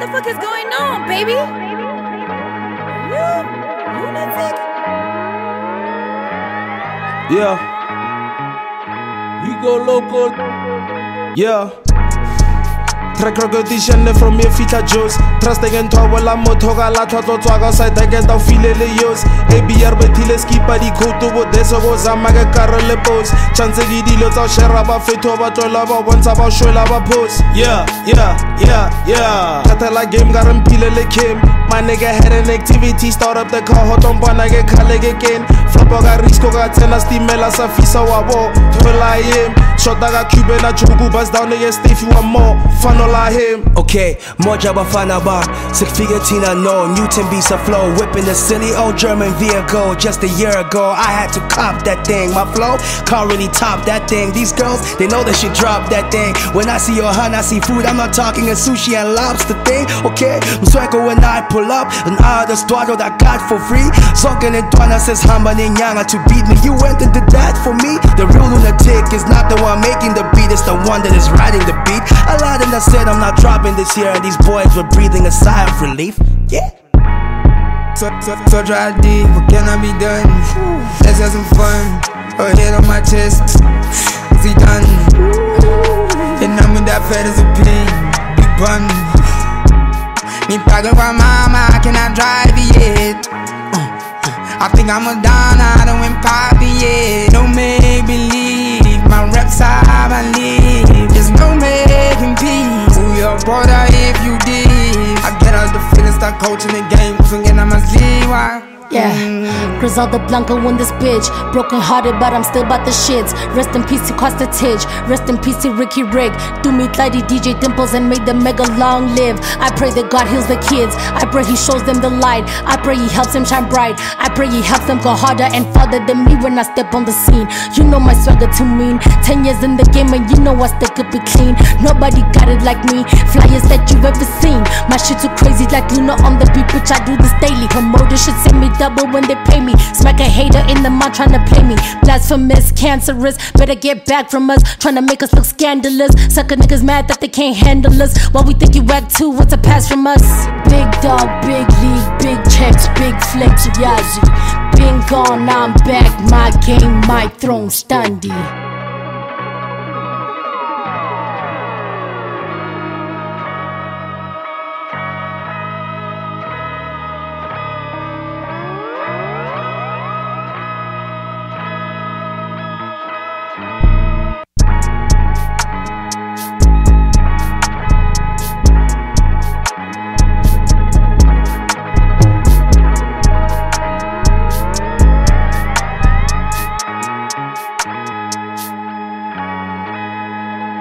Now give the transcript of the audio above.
the fuck is going on, baby? You lunatic? Yeah. We go local. Yeah. Track record di scende from mie fita Joes Trusting and tower la motoga la twato tswaga side I get down feel le yos ABR betile skipa di khutu bo deso go zama ke karole pose Chance di dilo tsa share ba fetho ba tlola ba bontsha ba shwela ba pose Yeah Tatela game ga re mpile le Kim My nigga had an activity start up the car hot on bona ke khale ke again Flopo ga risko ga tsena stimela sa fisa wa bo Thola him Shota ga Cuban na chuku bust down nigga stiff you want more Fun him. Okay, moja bafana bar 6-figure tina no Newton beats a flow Whipping the silly old German vehicle Just a year ago I had to cop that thing My flow can't really top that thing These girls, they know that she drop that thing When I see your hand, I see food I'm not talking a sushi and lobster thing Okay, Msweko when I pull up And all the studio that got for free Soaking in Dwana says Hamba Nyanga to beat me You went and did that for me The real lunatic is not the one making the beat It's the one that is riding the beat A lot of that said I'm not dropping this year and these boys were breathing a sigh of relief. Yeah. So dry deep, what can I be done? Let's have some fun. A head on my chest, is he done? And I'm with that fat as a pin, big bun. Me pago kwa mama, I cannot drive it. I think I'm a don, I don't win poppy yet. No make believe, my reps I believe. There's no making peace. Who your brother if you did? I get out the feeling, start coaching the game. Forget I must leave, why? Yeah, Griselda Blanco won this bitch. Broken hearted, but I'm still about the shits. Rest in peace to Costa Tidge. Rest in peace to Ricky Rick. Do me Lady DJ Dimples and make them mega long live. I pray that God heals the kids. I pray he shows them the light. I pray he helps them shine bright. I pray he helps them go harder and farther than me when I step on the scene. You know my swagger too mean. 10 years in the game and you know I still could be clean. Nobody got it like me. Flyers that you've ever seen. My shit too crazy like Luna on the beat, bitch. I do this daily. Promoters should send me double when they pay me. Smack a hater in the mouth trying to play me. Blasphemous, cancerous, better get back from us. Trying to make us look scandalous. Sucker niggas mad that they can't handle us. While we think you whack too, what's a pass from us? Big dog, big league, big checks, big flex, Yazi. Been gone, now I'm back. My game, my throne, standy.